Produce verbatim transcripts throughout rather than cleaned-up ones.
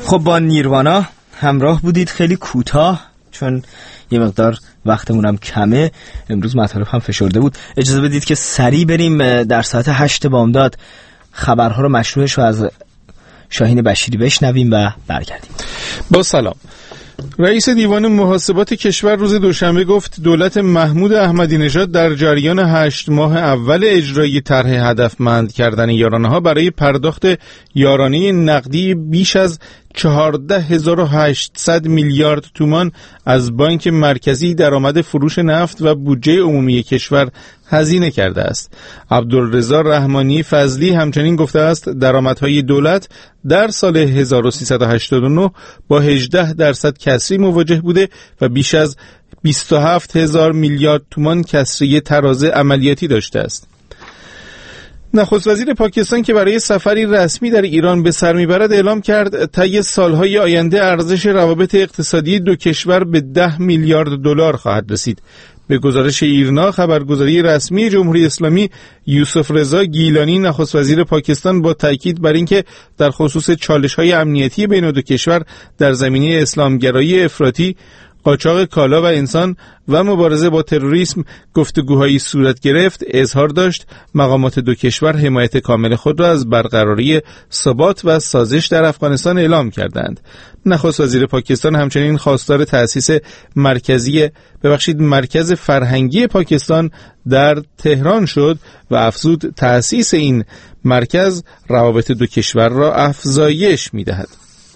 خب با نیروانا همراه بودید، خیلی کوتاه چون یه مقدار وقتمونم کمه، امروز مطالب هم فشرده بود. اجازه بدید که سریع بریم در ساعت هشت بامداد خبرها رو مشروعش رو از شاهین بشیری بشنویم و برگردیم. با سلام. رئیس دیوان محاسبات کشور روز دوشنبه گفت دولت محمود احمدی نژاد در جریان هشت ماه اول اجرای طرح هدفمند کردن یارانه‌ها برای پرداخت یارانه نقدی بیش از چهارده هزار و هشتصد میلیارد تومان از بانک مرکزی درآمد فروش نفت و بودجه عمومی کشور هزینه کرده است. عبدالرضا رحمانی فضلی همچنین گفته است درآمدهای دولت در سال هزار و سیصد و هشتاد و نه با هجده درصد کسری مواجه بوده و بیش از بیست و هفت هزار میلیارد تومان کسری تراز عملیاتی داشته است. نخست وزیر پاکستان که برای سفری رسمی در ایران به سر میبرد اعلام کرد طی سالهای آینده ارزش روابط اقتصادی دو کشور به ده میلیارد دلار خواهد رسید. به گزارش ایرنا خبرگزاری رسمی جمهوری اسلامی، یوسف رضا گیلانی نخست وزیر پاکستان با تاکید بر اینکه در خصوص چالش‌های امنیتی بین دو کشور در زمینه اسلامگرایی افراطی، قاچاق کالا و انسان و مبارزه با تروریسم گفتگوهایی صورت گرفت، اظهار داشت مقامات دو کشور حمایت کامل خود را از برقراری ثبات و سازش در افغانستان اعلام کردند. نخست وزیر پاکستان همچنین خواستار تأسیس مرکزی ببخشید مرکز فرهنگی پاکستان در تهران شد و افزود تأسیس این مرکز روابط دو کشور را افزایش می‌دهد.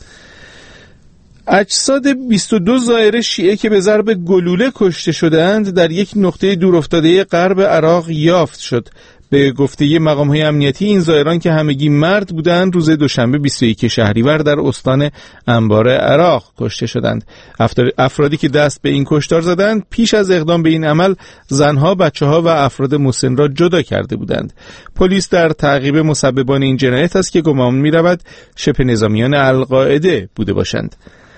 اجساد بیست و دو زائر شیعه که به ضرب گلوله کشته شدند در یک نقطه دورافتاده غرب عراق یافت شد. به گفته مقام‌های امنیتی این زائران که همگی مرد بودند روز دوشنبه بیست و یک شهریور در استان انبار عراق کشته شدند. افرادی که دست به این کشتار زدند پیش از اقدام به این عمل زنها، بچه‌ها و افراد مسن را جدا کرده بودند. پلیس در تعقیب مسببان این جنایت است که گمان می‌رود شبه نظامیان القاعده بوده باشند.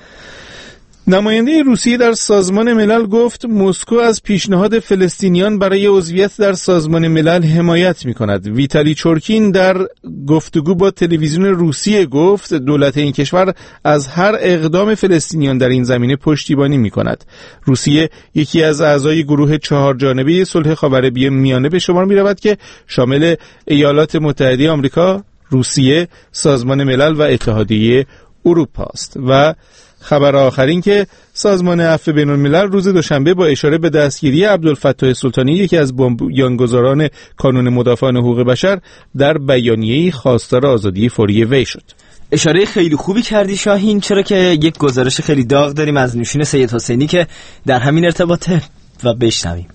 نماینده روسیه در سازمان ملل گفت مسکو از پیشنهاد فلسطینیان برای عضویت در سازمان ملل حمایت می‌کند. ویتالی چورکین در گفتگو با تلویزیون روسیه گفت دولت این کشور از هر اقدام فلسطینیان در این زمینه پشتیبانی می‌کند. روسیه یکی از اعضای گروه چهار جانبه صلح خاورمیانه به شمار می‌رود که شامل ایالات متحده آمریکا، روسیه، سازمان ملل و اتحادیه اروپا است. و خبر آخرین که سازمان عفو بین‌الملل روز دوشنبه با اشاره به دستگیری عبدالفتاح سلطانی یکی از بنیانگذاران کانون مدافعان حقوق بشر در بیانیه‌ای خواستار آزادی فوری وی شد. اشاره خیلی خوبی کردی شاهین، چرا که یک گزارش خیلی داغ داریم از نوشین سید حسینی که در همین ارتباطه و بشنویم.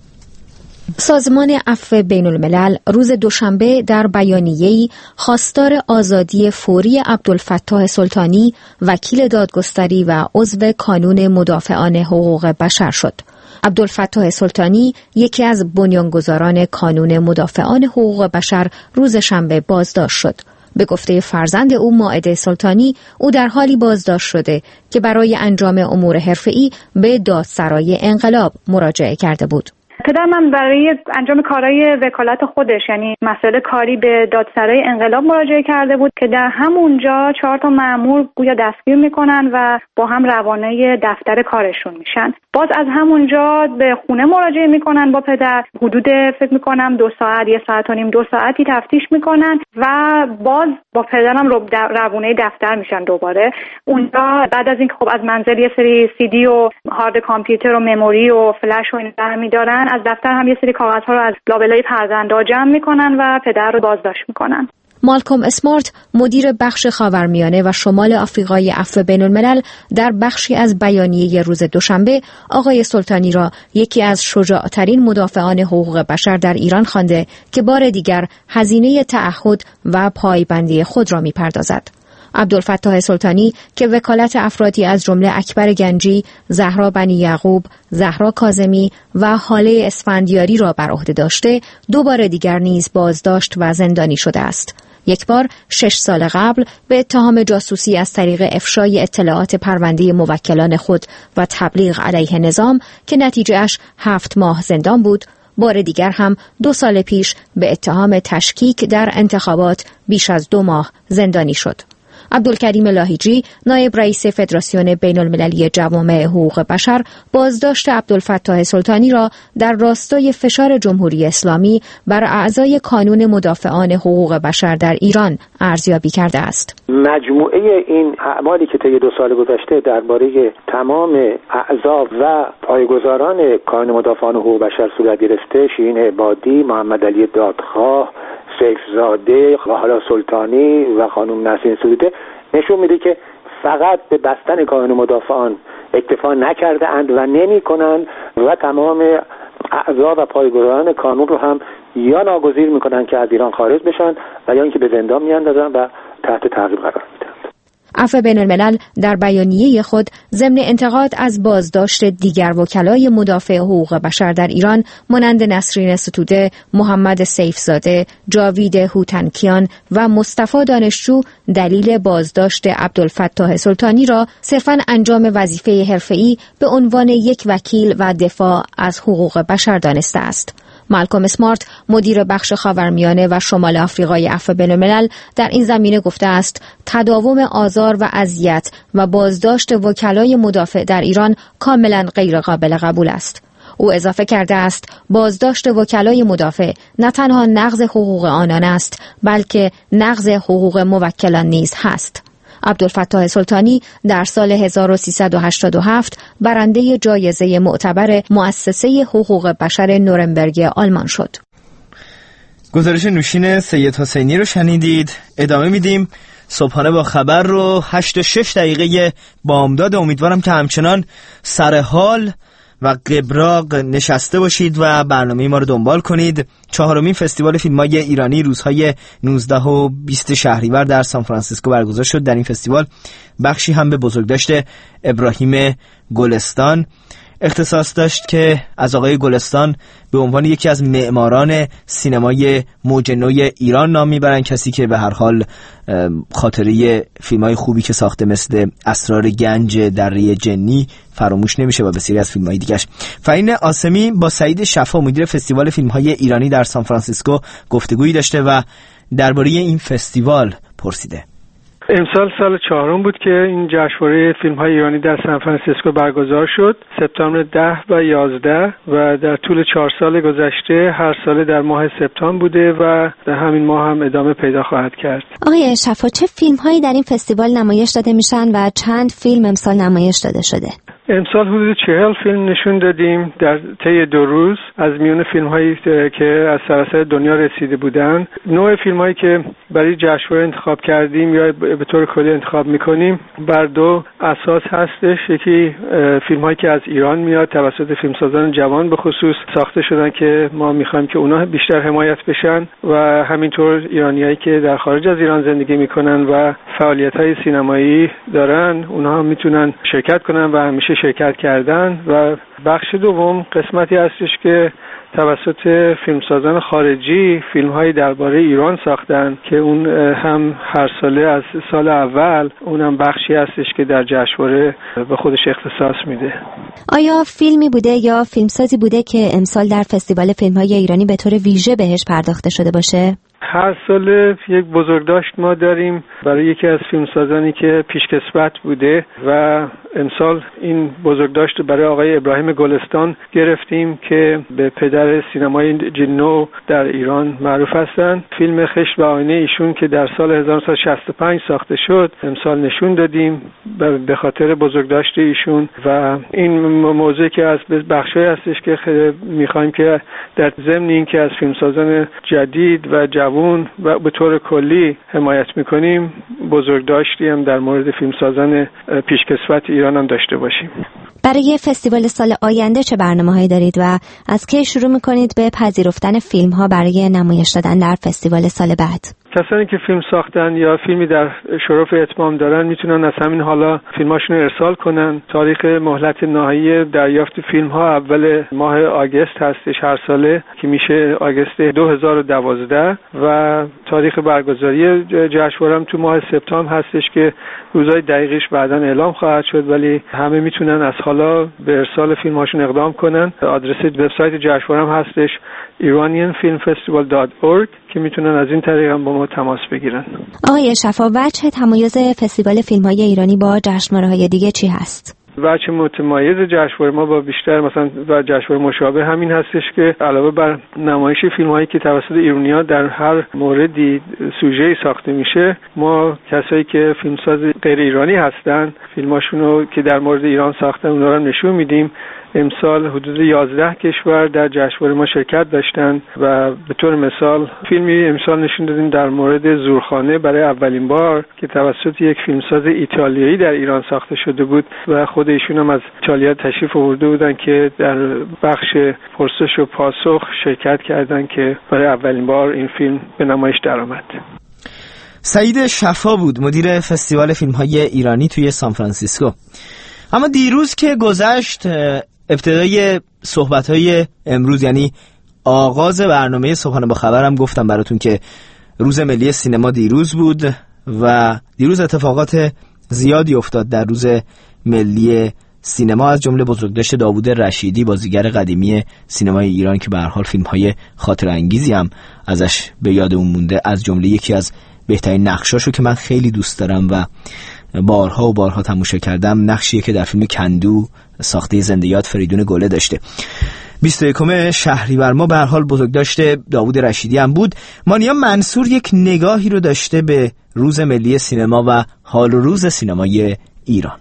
سازمان عفو بین الملل روز دوشنبه در بیانیه‌ای خواستار آزادی فوری عبدالفتاح سلطانی وکیل دادگستری و عضو کانون مدافعان حقوق بشر شد. عبدالفتاح سلطانی یکی از بنیانگذاران کانون مدافعان حقوق بشر روز شنبه بازداشت شد. به گفته فرزند او مائده سلطانی، او در حالی بازداشت شده که برای انجام امور حرفه‌ای به دادسرای انقلاب مراجعه کرده بود. پدر من برای انجام کارهای وکالت خودش یعنی مسئله کاری به دادسرای انقلاب مراجعه کرده بود که در همونجا چهار تا مأمور گویا دستگیر میکنن و با هم روانه دفتر کارشون میشن. باز از همونجا به خونه مراجعه میکنن با پدر، حدود فکر میکنم دو ساعت یه ساعت و نیم دو ساعتی تفتیش میکنن و باز با پدرم روانه دفتر میشن دوباره. اونجا بعد از اینکه خب از منزل یه سری سی دی و هارد کامپیوتر و مموری و فلش و اینا برمی‌دارن، از دفتر هم یه سری کاغذها رو از لابلای فرزندان جمع میکنن و پدر رو بازداشت میکنن. مالکوم اسمارت، مدیر بخش خاورمیانه و شمال آفریقای عفو بین الملل، در بخشی از بیانیه روز دوشنبه آقای سلطانی را یکی از شجاع‌ترین مدافعان حقوق بشر در ایران خوانده که بار دیگر هزینه تعهد و پایبندی خود را میپردازد. عبدالفتاح سلطانی که وکالت افرادی از جمله اکبر گنجی، زهرا بنی یعقوب، زهرا کاظمی و هاله اسفندیاری را بر عهده داشته، دو بار دیگر نیز بازداشت و زندانی شده است. یک بار شش سال قبل به اتهام جاسوسی از طریق افشای اطلاعات پرونده موکلان خود و تبلیغ علیه نظام که نتیجهش هفت ماه زندان بود. بار دیگر هم دو سال پیش به اتهام تشکیک در انتخابات بیش از دو ماه زندانی شد. عبدالکریم لاهیجی، نایب رئیس فدراسیون بین المللی جوامع حقوق بشر، بازداشت عبدالفتاح سلطانی را در راستای فشار جمهوری اسلامی بر اعضای کانون مدافعان حقوق بشر در ایران ارزیابی کرده است. مجموعه این اعمالی که طی دو سال گذشته درباره تمام اعضا و پایه‌گذاران کانون مدافعان حقوق بشر صورت گرفته، شیرین عبادی، محمد علی دادخواه، سیفزاده و حالا سلطانی و خانم نسرین سروده، نشون میده که فقط به بستن کانون مدافعان اکتفا نکرده اند و نمی کنند و تمام اعضا و پایه‌گذاران کانون رو هم یا ناگزیر میکنن که از ایران خارج بشن و یا اینکه به زندان میاندازن و تحت تعقیب قرار میدن. عفو بین الملل در بیانیه خود ضمن انتقاد از بازداشت دیگر وکلای مدافع حقوق بشر در ایران مانند نسرین ستوده، محمد سیفزاده، جاوید هوتنکیان و مصطفی دانشجو دلیل بازداشت عبدالفتاح سلطانی را صرفاً انجام وظیفه حرفه‌ای به عنوان یک وکیل و دفاع از حقوق بشر دانسته است. مالکوم اسمارت، مدیر بخش خاورمیانه و شمال آفریقای عفو بین الملل، در این زمینه گفته است تداوم آزار و اذیت و بازداشت وکلای مدافع در ایران کاملا غیر قابل قبول است. او اضافه کرده است بازداشت وکلای مدافع نه تنها نقض حقوق آنان است، بلکه نقض حقوق موکلان نیز هست. عبدالفتاح سلطانی در سال هزار و سیصد و هشتاد و هفت برنده جایزه معتبر مؤسسه حقوق بشر نورنبرگ آلمان شد. گزارش نوشین سید حسینی رو شنیدید. ادامه میدیم. صبحانه با خبر رو هشت و شش دقیقه بامداد. امیدوارم که همچنان سر حال و قبراق نشسته باشید و برنامه ما رو دنبال کنید. چهارمین فستیوال فیلم‌های ایرانی روزهای نوزده و بیست شهریور در سان فرانسیسکو برگزار شد. در این فستیوال بخشی هم به بزرگداشت ابراهیم گلستان اختصاص داشت که از آقای گلستان به عنوان یکی از معماران سینمای موج نو ایران نام میبرن، کسی که به هر حال خاطره فیلم‌های خوبی که ساخته مثل اسرار گنج دره جنی فراموش نمیشه و بسیاری از فیلم‌های دیگه‌اش. فهیم آسمی با سعید شفا مدیر فستیوال فیلم‌های ایرانی در سان فرانسیسکو گفتگویی داشته و درباره این فستیوال پرسیده. امسال سال چهارم بود که این جشنواره فیلم‌های ایرانی در سان فرانسیسکو برگزار شد، سپتامبر ده و یازده، و در طول چهار سال گذشته هر سال در ماه سپتامبر بوده و در همین ماه هم ادامه پیدا خواهد کرد. آقای شفا، چه فیلم‌هایی در این فستیوال نمایش داده میشن و چند فیلم امسال نمایش داده شده؟ امسال حدود چهل فیلم نشون دادیم در طی دو روز از میون فیلم‌هایی که از سراسر دنیا رسیده بودن. نوع فیلم‌هایی که برای جشنواره انتخاب کردیم یا به طور کلی انتخاب می‌کنیم بر دو اساس هستش. یکی فیلم‌هایی که از ایران میاد توسط فیلمسازان جوان به خصوص ساخته شدن که ما می‌خوایم که اونها بیشتر حمایت بشن، و همینطور ایرانیایی که در خارج از ایران زندگی می‌کنن و فعالیت‌های سینمایی دارن، اونها میتونن شرکت کنن و همیشه شرکت کردن. و بخش دوم قسمتی هستش که توسط فیلمسازان خارجی فیلم‌های درباره ایران ساختن که اون هم هر ساله از سال اول اونم بخشی هستش که در جشنواره به خودش اختصاص میده. آیا فیلمی بوده یا فیلمسازی بوده که امسال در فستیوال فیلم‌های ایرانی به طور ویژه بهش پرداخته شده باشه؟ هر سال یک بزرگداشت ما داریم برای یکی از فیلمسازانی که پیشکسوت بوده و امسال این بزرگداشت برای آقای ابراهیم گلستان گرفتیم که به پدر سینمای جنو در ایران معروف هستند. فیلم خشت و آینه ایشون که در سال هزار و نهصد و شصت و پنج ساخته شد امسال نشون دادیم به خاطر بزرگداشت ایشون، و این موضوعی که از بخشی هستش که میخوایم که در ضمن این که از فیلمسازان جدید و جوان و به طور کلی حمایت میکنیم، بزرگداشتی هم در مورد فیلمسازان پیشکسوت ایران هم داشته باشیم. برای فستیوال سال آینده چه برنامه‌هایی دارید و از کی شروع میکنید به پذیرفتن فیلم‌ها برای نمایش دادن در فستیوال سال بعد؟ کسانی که فیلم ساختن یا فیلمی در شرف اتمام دارن میتونن از همین حالا فیلماشون رو ارسال کنن. تاریخ مهلت نهایی دریافت فیلم‌ها اول ماه آگوست هستش هر ساله که میشه آگوست دو هزار و دوازده، و تاریخ برگزاری جشنواره هم تو ماه سپتامبر هستش که روزهای دقیقش بعداً اعلام خواهد شد، ولی همه میتونن از حالا به ارسال فیلم‌هاشون اقدام کنن. آدرس وبسایت جشنواره هم هستش ایرانیان فیلم فستیوال دات اورگ که میتونن از این طریق هم با ما تماس بگیرن. آقای شفا، وجه تمایز فستیوال فیلم‌های ایرانی با جشنواره‌های دیگه چی هست؟ وجه متمایز جشنواره ما با بیشتر مثلا و جشنواره مشابه همین هستش که علاوه بر نمایش فیلم‌هایی که توسط ایرانی‌ها در هر موردی سوژه‌ای ساخته میشه، ما کسایی که فیلمساز غیر ایرانی هستن فیلماشون رو که در مورد ایران ساختن اونها رو نشون میدیم. امسال حدود یازده کشور در جشنواره ما شرکت داشتن و به طور مثال فیلمی امسال نشون دادیم در مورد زورخانه برای اولین بار که توسط یک فیلمساز ایتالیایی در ایران ساخته شده بود و خود ایشون هم از ایتالیا تشریف آورده بودن که در بخش پرسش و پاسخ شرکت کردن که برای اولین بار این فیلم به نمایش درآمد. سعید شفا بود مدیر فستیوال فیلم‌های ایرانی توی سان فرانسیسکو. اما دیروز که گذشت، ابتدای صحبت‌های امروز یعنی آغاز برنامه صبحانه با خبرم گفتم براتون که روز ملی سینما دیروز بود و دیروز اتفاقات زیادی افتاد در روز ملی سینما، از جمله بزرگداشت داوود رشیدی، بازیگر قدیمی سینمای ایران که به هر حال فیلم‌های خاطر انگیزی هم ازش به یادمون مونده، از جمله یکی از بهترین نقشاشو که من خیلی دوست دارم و بارها و بارها تماشا کردم، نقشیه که در فیلم کندو ساخته زنده یاد فریدون گله داشته. بیست و یکم شهریور ما به هر حال بزرگداشت داوود رشیدی هم بود. مانیا منصور یک نگاهی رو داشته به روز ملی سینما و حال و روز سینمای ایران.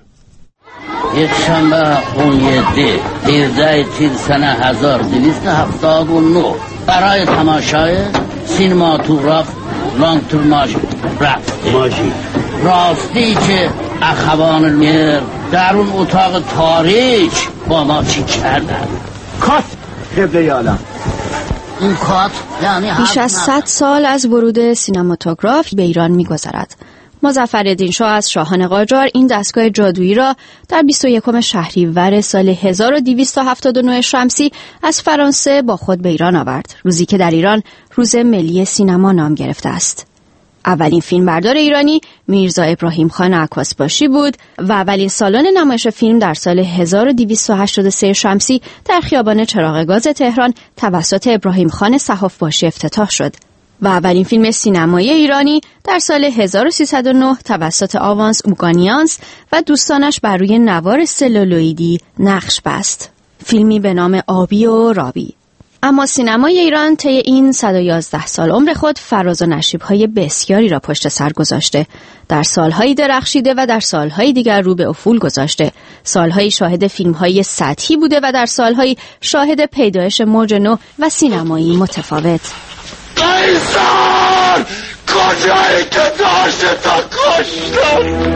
یک شنبه اونیده هفده تیر سنه هزار و دویست و هفتاد و نه برای تماشای سینماتوگراف لانگ تور ماژ رفت. ماژی راستی که اخوان میر در اون اتاق تاریک با ما چی کردن؟ کات قبله عالم. این کات یعنی بیش از صد سال از ورود سینماتوگراف به ایران می‌گذرد. مظفرالدین شاه از شاهان قاجار این دستگاه جادویی را در بیست و یکم شهریور سال هزار و دویست و هفتاد و نه شمسی از فرانسه با خود به ایران آورد، روزی که در ایران روز ملی سینما نام گرفته است. اولین فیلمبردار ایرانی میرزا ابراهیم خان عکاسباشی بود و اولین سالن نمایش فیلم در سال هزار و دویست و هشتاد و سه شمسی در خیابان چراغ گاز تهران توسط ابراهیم خان صحاف‌باشی افتتاح شد و اولین فیلم سینمایی ایرانی در سال هزار و سیصد و نه توسط آوانس اوگانیانس و دوستانش بر روی نوار سلولوئیدی نقش بست، فیلمی به نام آبی و رابی. اما سینمای ایران طی این صد و یازده سال عمر خود فراز و نشیب‌های بسیاری را پشت سر گذاشته، در سال‌های درخشیده و در سال‌های دیگر رو به افول گذاشته، سال‌هایی شاهد فیلم‌های سطحی بوده و در سال‌هایی شاهد پیدایش موج نو و سینمایی متفاوت. قیصر کجایی که داشته تا کشتن؟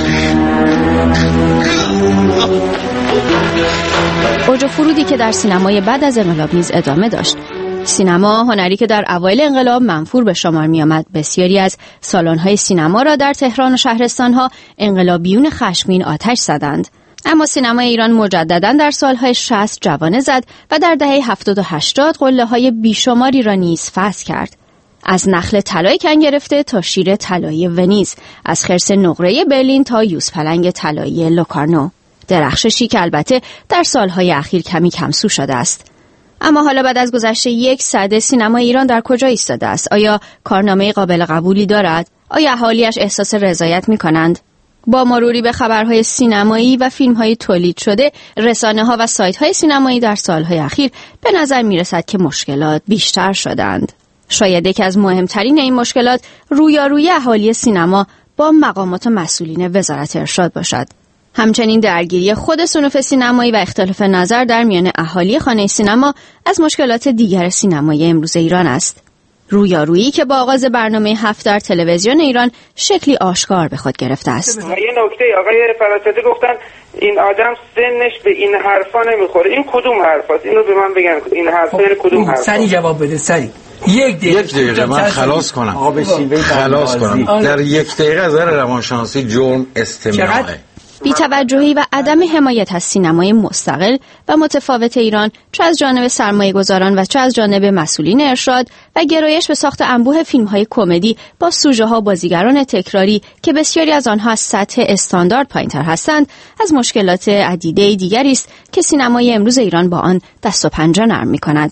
اوج و فرودی که در سینمای بعد از انقلاب نیز ادامه داشت. سینما هنری که در اوایل انقلاب منفور به شمار می آمد، بسیاری از سالن‌های سینما را در تهران و شهرستان‌ها انقلابیون خشمگین آتش زدند. اما سینمای ایران مجدداً در سالهای شصت جوانه زد و در دهه هفتاد و هشتاد قله‌های بیشماری را نیز فث کرد. از نخل طلای کن گرفته تا شیر طلایی ونیز، از خرس نقره برلین تا یوزپلنگ طلایی لوکارنو. درخششی که البته در سالهای اخیر کمی کمسو شده است. اما حالا بعد از گذشت یک سده سینمای ایران در کجا ایستاده است؟ آیا کارنامه قابل قبولی دارد؟ آیا اهالیش احساس رضایت می‌کنند؟ با مروری به خبرهای سینمایی و فیلم‌های تولید شده، رسانه‌ها و سایت‌های سینمایی در سالهای اخیر به نظر می‌رسد که مشکلات بیشتر شدند. شاید یکی از مهمترین این مشکلات رویارویی اهالی سینما با مقامات مسئولین وزارت ارشاد باشد. همچنین درگیری خود صنوف سینمایی و اختلاف نظر در میان اهالی خانه سینما از مشکلات دیگر سینمای امروز ایران است. رویارویی که با آغاز برنامه هفت در تلویزیون ایران شکلی آشکار به خود گرفته است. یه نکته آقای فراستی گفتن این آدم سنش به این حرفا نمیخوره. این کدوم حرفاست؟ اینو به من بگن. این حرفا کدوم حرفاست؟ سری جواب بده، سری. یک دقیقه یک دقیقه من خلاص کنم خلاص کنم در یک دقیقه از نظر روانشناسی جرم استمناعه. بی‌توجهی و عدم حمایت از سینمای مستقل و متفاوت ایران، چه از جانب سرمایه‌گذاران و چه از جانب مسئولین ارشاد، و گرایش به ساخت انبوه فیلم‌های کمدی با سوژه‌ها بازیگران تکراری که بسیاری از آنها از سطح استاندارد پایین‌تر هستند، از مشکلات عدیده دیگری است که سینمای امروز ایران با آن دست و پنجه نرم می‌کند.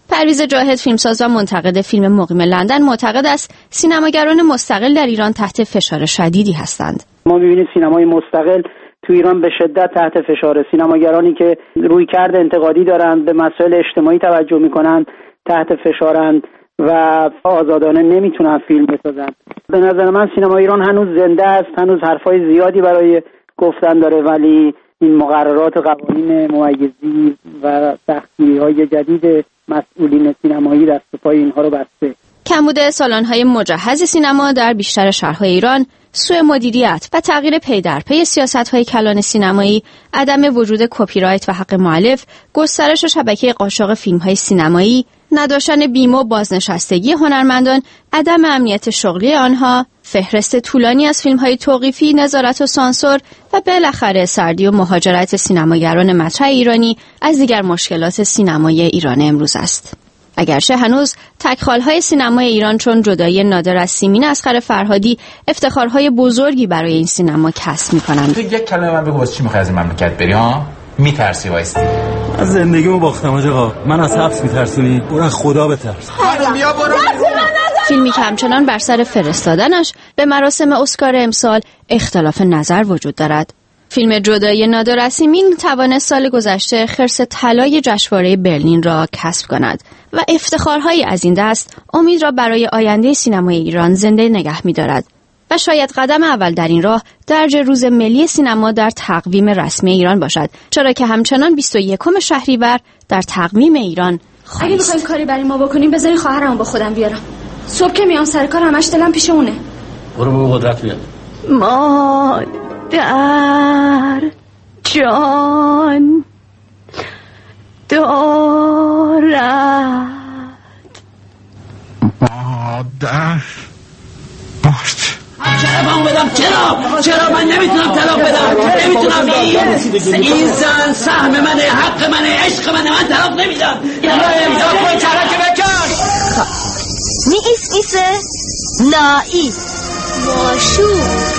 پرویز جاهد، فیلمساز و منتقد فیلم مقیم لندن، معتقد است سینماگران مستقل در ایران تحت فشار شدیدی هستند. ما می‌بینیم سینمای مستقل تو ایران به شدت تحت فشار، سینماگرانی که رویکرد انتقادی دارند، به مسائل اجتماعی توجه می‌کنند تحت فشارند و آزادانه نمیتونن فیلم بسازن. به نظر من سینما ایران هنوز زنده است، هنوز حرفای زیادی برای گفتن داره، ولی این مقررات قوانین ممیزی و سختگیری‌های جدید مسئولین سینمایی دست و پای اینها رو بسته. کمبود سالن‌های مجهز سینما در بیشتر شهرهای ایران، سوء مدیریت و تغییر پی در پی سیاست‌های کلان سینمایی، عدم وجود کپی رایت و حق مؤلف، گسترش شبکه قاچاق فیلم‌های سینمایی، نداشتن بیمه و بازنشستگی هنرمندان، عدم امنیت شغلی آنها، فهرست طولانی از فیلم‌های توقیفی، نظارت و سانسور و بالاخره سردی و مهاجرت سینماگران مطرح ایرانی از دیگر مشکلات سینمای ایران امروز است. اگرچه هنوز تکخال‌های سینمای ایران چون جدایی نادر از سیمین اصغر فرهادی افتخارهای بزرگی برای این سینما کسب می‌کنند. تو یک کلمه من بگو واسه چی می‌خوای از این مملکت بری ها؟ میترسی وایستی؟ از زندگیمو باختم آقا. من از حبس میترسونی؟ برو از خدا بترس. بیا برو. فیلمی که همچنان بر سر فرستادنش به مراسم اسکار امسال اختلاف نظر وجود دارد. فیلم جدایی نادر از سیمین توانست سال گذشته خرس طلای جشنواره برلین را کسب کند و افتخارهایی از این دست امید را برای آینده سینمای ایران زنده نگه می‌دارد و شاید قدم اول در این راه درج روز ملی سینما در تقویم رسمی ایران باشد، چرا که همچنان بیست و یکم شهریور در تقویم ایران خواهد. اگه بخوایم کاری برای ما بکنیم بذاری خواهرمو با خودم بیارم. صبح که میام سر کار همش دلم پیش اونه. برو برو قدرت بیاد. مادر جان دارد. مادر باش. چرا من بدم؟ چرا؟ چرا من نمیتونم طلاق بدم؟ نمیتونم. این این زن سهم منه، حق منه، عشق منه، من طلاق نمیدم. امضا کن ترک بکن. نی ایس ایسه نا ایس باشو.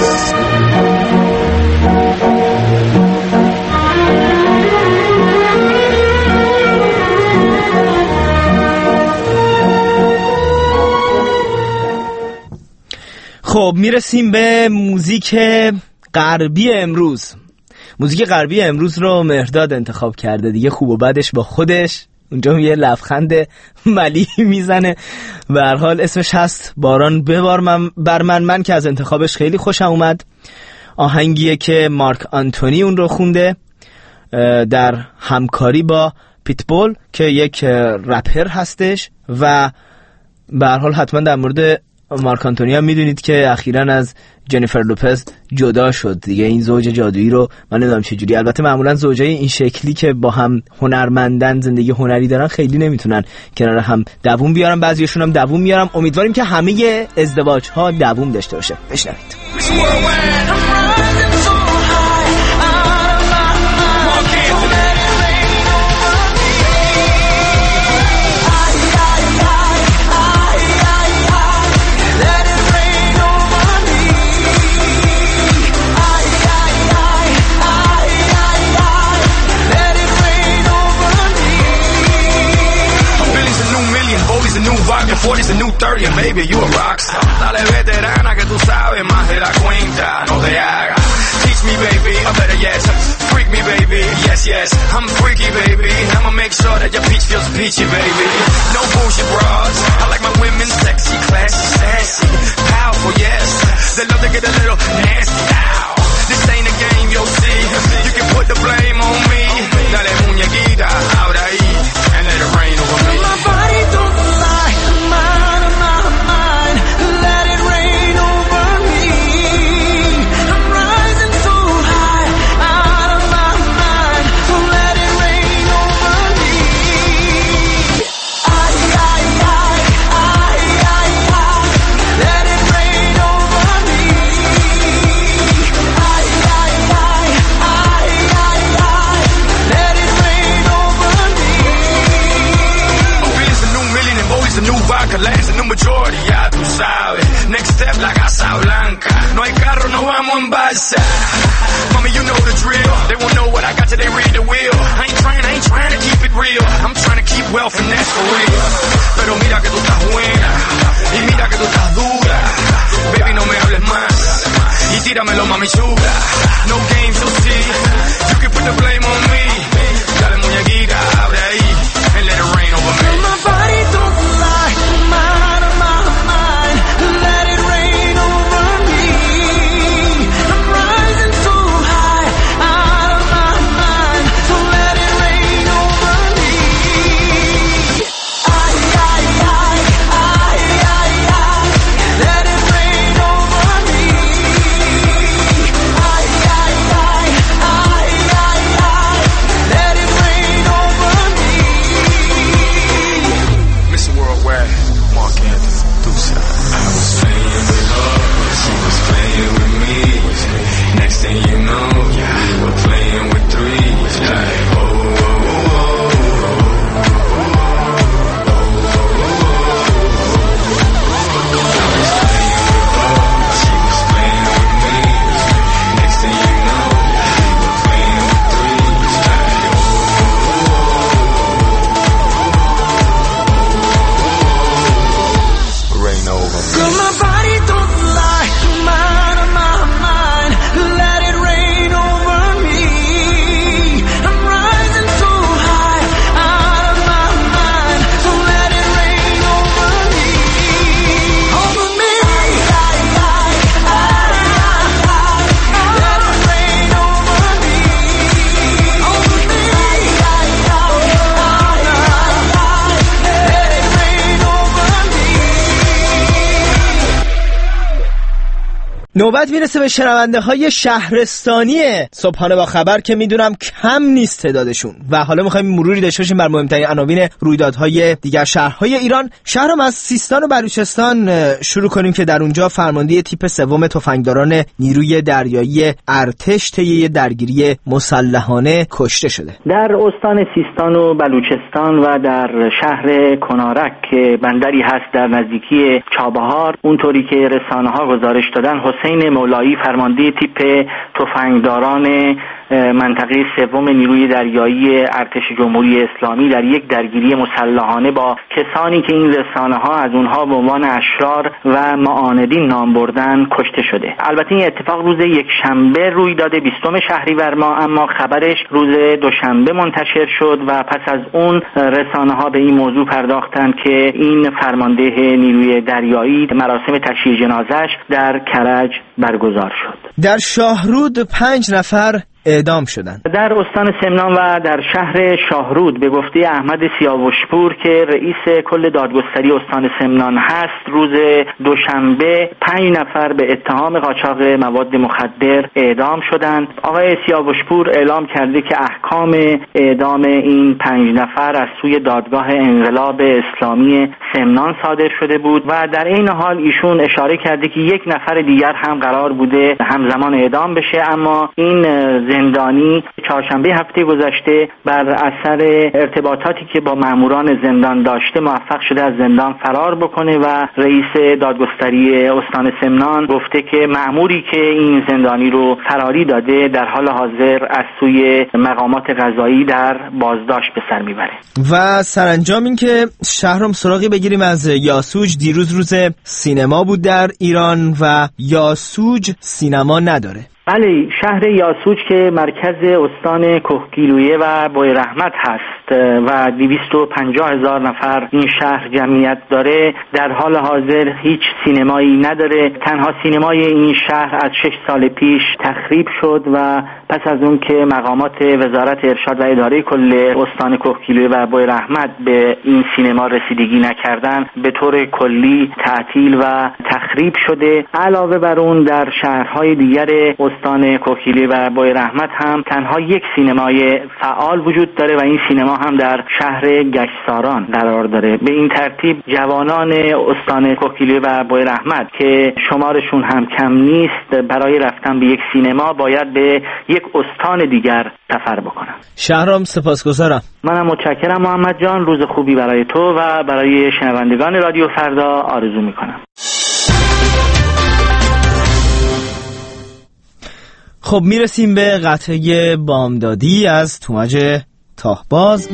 خب میرسیم به موزیک غربی امروز. موزیک غربی امروز رو مهرداد انتخاب کرده دیگه، خوب و بدش با خودش. اونجا یه لبخند ملی میزنه. به هر حال اسمش هست باران ببار من بر من من که از انتخابش خیلی خوشم اومد. آهنگیه که مارک آنتونی اون رو خونده در همکاری با پیتبول که یک رپر هستش و به هر حال حتما در مورد مارک آنتونی هم میدونید که اخیراً از جنیفر لوپز جدا شد دیگه. این زوج جادویی رو من نمیدونم چجوری، البته معمولاً زوجای این شکلی که با هم هنرمندن، زندگی هنری دارن، خیلی نمیتونن کنار هم دووم بیارن، بعضیشون هم دووم میارن. امیدواریم که همه ازدواج ها دووم داشته باشه. بشنوید. forty's a new thirty and baby you a rockstar. Dale veterana que tú sabes más de la cuenta, no te hagas. Teach me baby, or better yet, freak me baby, yes yes, I'm freaky baby. I'ma make sure that your peach feels peachy baby. No bullshit bras, I like my women sexy, classy, sassy, powerful yes. They love to get a little nasty. Ow. This ain't a game, you'll see. You can put the blame on me. Dale muñequita, ahora ahí, and let it rain over me. My body don't lie. new vodka lands in the majority, ya tú sabes. Next step, la Casa Blanca. No hay carro, no vamos en balsa. Mami, you know the drill. They won't know what I got till they read the wheel. I ain't trying, I ain't trying to keep it real. I'm trying to keep wealth and that's for real. Pero mira que tú estás buena y mira que tú estás dura. Baby, no me hables más y tíramelo, mami chula. No games, you'll see. You can put the blame on me. Dale muñequita, abre ahí and let it rain over me. My body don't lie, my out of my mind. Let it rain over me. I'm rising so high, out of my mind. So let it rain over me. Ay, ay, ay, ay, ay, ay. Let it rain over me. Ay, ay, ay, ay, ay, ay. Let it rain over me. Mister Worldwide, Mark Anthony, Dusa. I was playing with her, she was playing with me. Next thing you know, we were playing with three. Like, oh, oh, oh, Girl, my body don't lie, my out of my mind. Let it rain over me. I'm rising so high, out of my mind. So let it rain over me. Over me. Ay, ay, ay, ay, ay. Let it rain over me. Over me. Ay, ay, ay, ay, ay. Let it rain over me. نوبت میرسه به شنونده های شهرستانی صبحانه با خبر که میدونم کم نیست تعدادشون و حالا میخوایم مروری داشته باشیم بر مهمترین عناوین رویدادهای دیگر شهرهای ایران. شهرم از سیستان و بلوچستان شروع کنیم که در اونجا فرمانده تیپ سوم تفنگداران نیروی دریایی ارتش طی درگیری مسلحانه کشته شده. در استان سیستان و بلوچستان و در شهر کنارک که بندری هست در نزدیکی چابهار، اونطوری که رسانه ها گزارش دادن، حسین مولایی فرمانده تیپ تفنگداران منطقه سوم نیروی دریایی ارتش جمهوری اسلامی در یک درگیری مسلحانه با کسانی که این رسانه ها از اونها به عنوان اشرار و معاندین نام بردن کشته شده. البته این اتفاق روز یک شنبه روی داده، بیستم شهریور ماه، اما خبرش روز دوشنبه منتشر شد و پس از اون رسانه ها به این موضوع پرداختند که این فرمانده نیروی دریایی مراسم تشییع جنازش در کرج برگزار شد. در شاهرود پنج نفر اعدام شدند. در استان سمنان و در شهر شاهرود به گفته احمد سیاوشپور که رئیس کل دادگستری استان سمنان هست، روز دوشنبه پنج نفر به اتهام قاچاق مواد مخدر اعدام شدند. آقای سیاوشپور اعلام کرده که احکام اعدام این پنج نفر از سوی دادگاه انقلاب اسلامی سمنان صادر شده بود و در این حال ایشون اشاره کرده که یک نفر دیگر هم قرار بوده همزمان اعدام بشه، اما این زندانی چهارشنبه هفته گذشته بر اثر ارتباطاتی که با ماموران زندان داشته موفق شده از زندان فرار بکنه و رئیس دادگستری استان سمنان گفته که ماموری که این زندانی رو فراری داده در حال حاضر از سوی مقامات قضایی در بازداشت به سر میبره. و سرانجام این که شهرام سراغی بگیریم از یاسوج. دیروز روز سینما بود در ایران و یاسوج سینما نداره. بله، شهر یاسوج که مرکز استان کهگیلویه و بویرحمت هست و دویست و پنجاه هزار نفر این شهر جمعیت داره، در حال حاضر هیچ سینمایی نداره. تنها سینمای این شهر از شش سال پیش تخریب شد و پس از اون که مقامات وزارت ارشاد و اداره کل استان کهگیلویه و بویرحمت به این سینما رسیدگی نکردن، به طور کلی تعطیل و تخریب شده. علاوه بر اون در شهرهای دیگر استان کهگیلویه و بویرحمت هم تنها یک سینمای فعال وجود داره و این سینما هم در شهر گشساران قرار داره. به این ترتیب جوانان استان کوکیلی و بویر احمد که شمارشون هم کم نیست برای رفتن به یک سینما باید به یک استان دیگر سفر بکنن. شهرام سپاسگزارم. منم متشکرم محمد جان. روز خوبی برای تو و برای شنوندگان رادیو فردا آرزو میکنم. خب میرسیم به قطعه بامدادی از تومج تاهباز.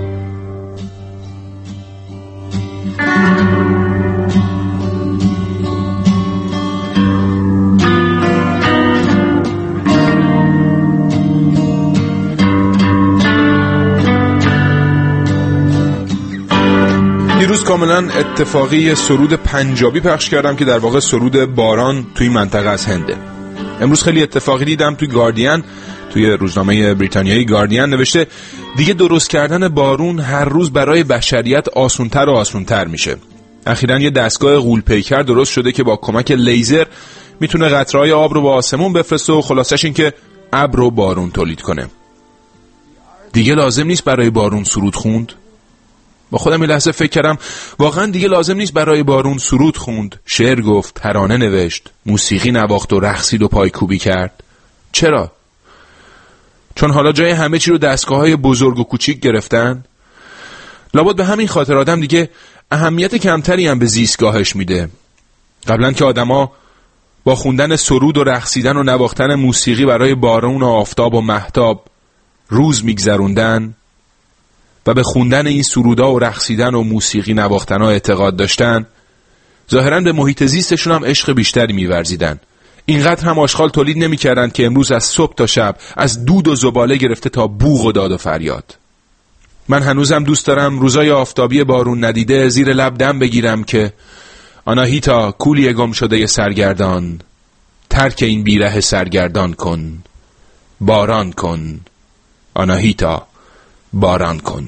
دیروز کاملا اتفاقی سرود پنجابی پخش کردم که در واقع سرود باران توی منطقه از هنده. امروز خیلی اتفاقی دیدم توی گاردین، توی روزنامه بریتانیایی گاردین نوشته دیگه درست کردن بارون هر روز برای بشریت آسونتر و آسونتر میشه. اخیراً یه دستگاه غول‌پیکر درست شده که با کمک لیزر میتونه قطره‌های آب رو به آسمون بفرسته و خلاصش این که ابر و بارون تولید کنه. دیگه لازم نیست برای بارون سرود خوند. با خودم یه لحظه فکر کردم واقعا دیگه لازم نیست برای بارون سرود خوند، شعر گفت، ترانه نوشت، موسیقی نواخت و رقصید و پایکوبی کرد. چرا؟ چون حالا جای همه چی رو دستگاه‌های بزرگ و کوچیک گرفتن؟ لابد به همین خاطر آدم دیگه اهمیت کمتری هم به زیستگاهش میده. قبلا که آدما با خوندن سرود و رقصیدن و نواختن موسیقی برای بارون و آفتاب و مهتاب روز میگذروندن و به خوندن این سرودا و رقصیدن و موسیقی نواختن ها اعتقاد داشتن، ظاهراً به محیط زیستشون هم عشق بیشتری می‌ورزیدن. اینقدر هم آشغال تولید نمی‌کردن که امروز از صبح تا شب از دود و زباله گرفته تا بوق و داد و فریاد. من هنوزم دوست دارم روزای آفتابی بارون ندیده زیر لب دم بگیرم که آناهیتا کولی گم شده سرگردان، ترک این بیره سرگردان کن، باران کن آناهیتا، باران کن.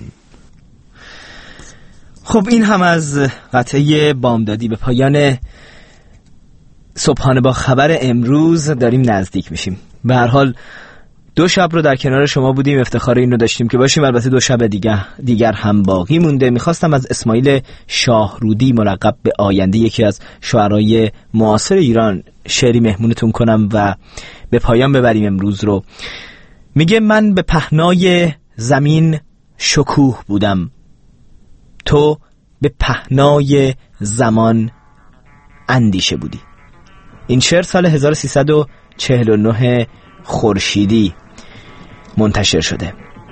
خب این هم از قطعه بامدادی. به پایان صبحانه با خبر امروز داریم نزدیک میشیم. به هر حال دو شب رو در کنار شما بودیم، افتخار این رو داشتیم که باشیم. البته دو شب دیگر دیگر هم باقی مونده. میخواستم از اسماعیل شاهرودی ملقب به آینده، یکی از شاعرای معاصر ایران، شعری مهمونتون کنم و به پایان ببریم امروز رو. میگه من به پهنای زمین شکوه بودم، تو به پهنای زمان اندیشه بودی. این شعر سال هزار و سیصد و چهل و نه خورشیدی منتشر شده.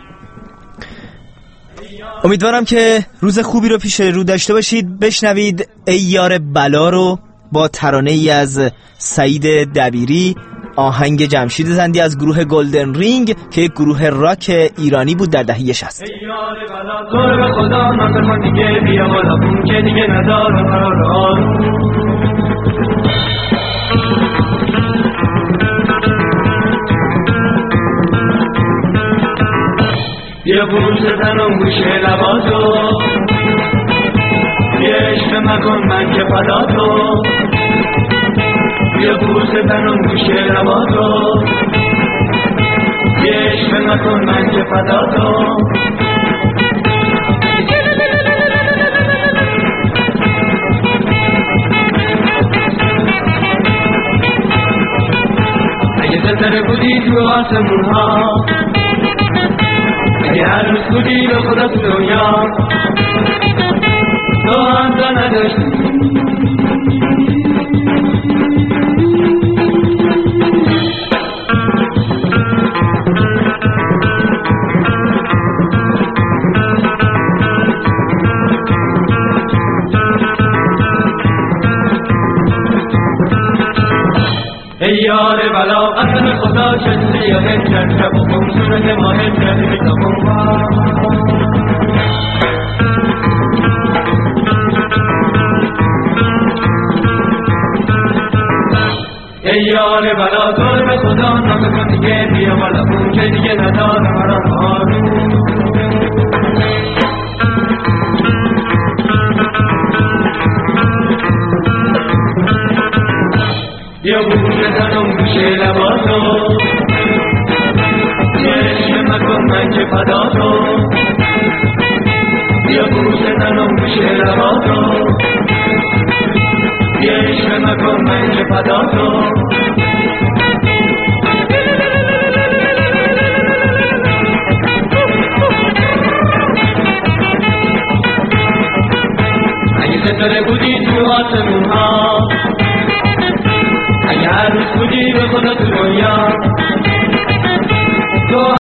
امیدوارم که روز خوبی رو پیش رو داشته باشید. بشنوید ای یار بلا رو با ترانه ای از سعید دبیری، آهنگ جمشید زندی از گروه گلدن رینگ که یک گروه راک ایرانی بود در دهه شصت. ای یار بلا تو به خدا من بخوام دیگه بیا بالا بون که دیگه ندارم قرار آروم. بیا بوش زنم گوشه لباتو، بیا عشق مکن من که فداتو، بیا بوس زنم گوشه لباتو، بیا عشق مکن من که فداتو. اگه زلزله بودی تو آسمون ها، اگه هر روز بودی به خدا تو دنیا، تو هم تا نداشتی. ای یار بلا قسم خدا شده یا هجر شب و خمسونه ما هجر بیتامون ای یار بلا دور به خدا نام کن دیگه بیا بالا بون که دیگه ندارم مرا آروم. بیا بوش زنم گوشه لباتو، یه عشق مکن من که فداتو، بزن و گوشه لباتو یه عشق نکن من که فداتو اگه ستاره بودی تو آسمون ها اگه هر روز بودی به خدا تو دنیا تو